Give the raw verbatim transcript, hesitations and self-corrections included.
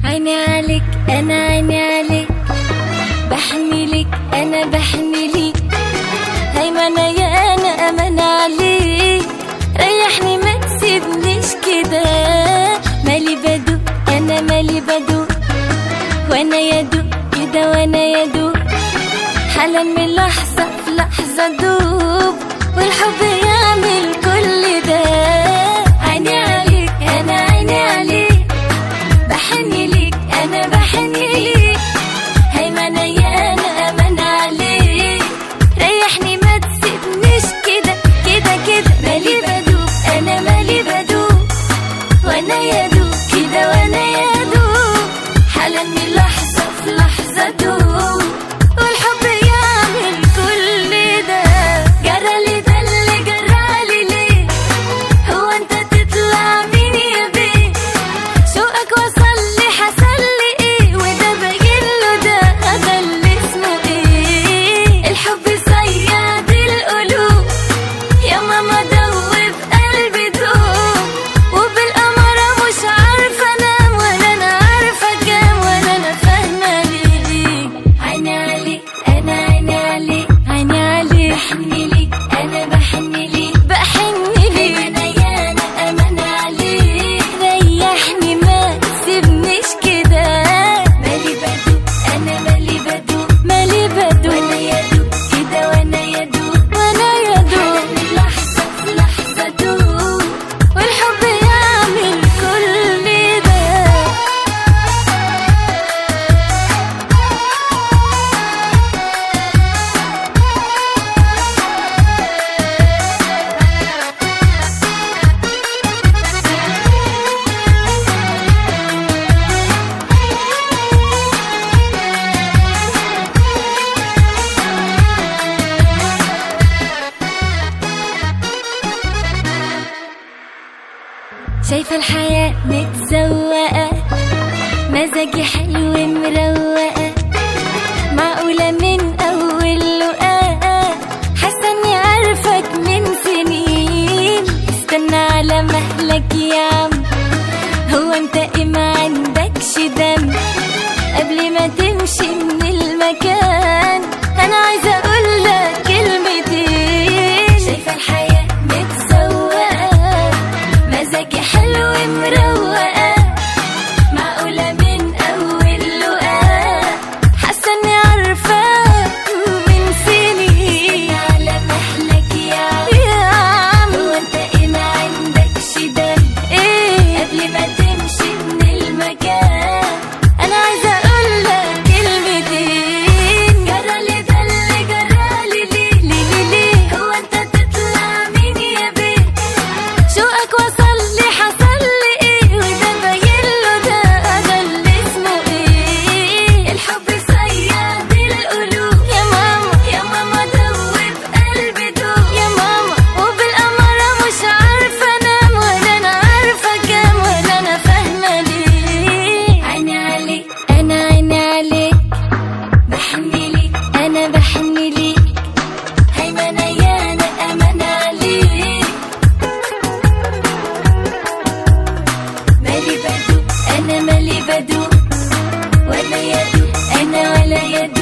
عيني عليك انا عيني عليك، بحني لك انا بحني ليك، هيمنة يا انا امان عليك، ريحني ما تسيبنيش كده، مالي بدوق انا مالي بدوق، وانا يدوق كده وانا يدوق، حالا من لحظة في لحظة دوب، والحب يعمل كل ده. عيني عليك انا عيني عليك، بحني ليك انا بحني ليك، هيمنة يا انا امان عليك، ريحني ما تسيبنيش كده كده كده، مالي بدوق انا مالي بدوق، وانا يدوق كده وانا يدوق، حالا من لحظة في لحظة دوب، والحب يعمل كل ده. جرالي ده اللي جرالي ليه، هو انت تطلع مين يا بيه، شوقك وصل لي حصل لي ايه، وده باين له ده ده اللي اسمه ايه، الحب صياد القلوب، يا ماما دوب قلبي دوب، وبالقمرة مش عارفة انام، ولا انا عارفة كام، ولا انا فاهمة ليه. عيني عليك انا عيني عليك عيني عليك، بحني ليك انا بحني ليك بحني ليك، انا يا انا امان عليك، ريحني ما تسيبنيش كده، مالي بدوق انا مالي بدوق مالي بدوق، وانا يدوق كده وانا يدوق وانا يدوق، من لحظة في لحظة دوق، والحب يعمل كل ده. شايفة الحياة متزوقة، مزاجي حلو مروقة، معقولة من أول لقاء، حاسة إني عارفك من سنين، استنى على مهلك يا عم، هو أنت إيه ما عندكش دم، قبل ما تمشي من المكان أنا عايزة أقولك كلمتين. شايفة الحياة متزوقة، مزاجي حلو مروقة، معقولة من أول لقاء، حاسة إني عارفاك من سنين، على مهلك يا عم، هو أنت إيه ما عندكش دم، إيه قبل ما تمشي من المكان أنا عايزة أقولك كلمتين. جرالي ده اللي جرالي ليه ليه ليه، هو أنت تطلع مين يا بيه، شوقك وصل لي حصل لي ايه، وده باين له ده ده اللي اسمه ايه، الحب صياد القلوب، يا ماما يا ماما دوب قلبي دوب، يا ماما وبالقمرة مش عارفة انام، ولا انا عارفة كام، ولا انا فاهمة ليه. عيني عليك انا عيني عليك، بحني ليك انا بحني ليك، هيمنة يا انا امان عليك، مالي بدوق انا مالي بدوق، ولا يدوق انا ولا يدوق.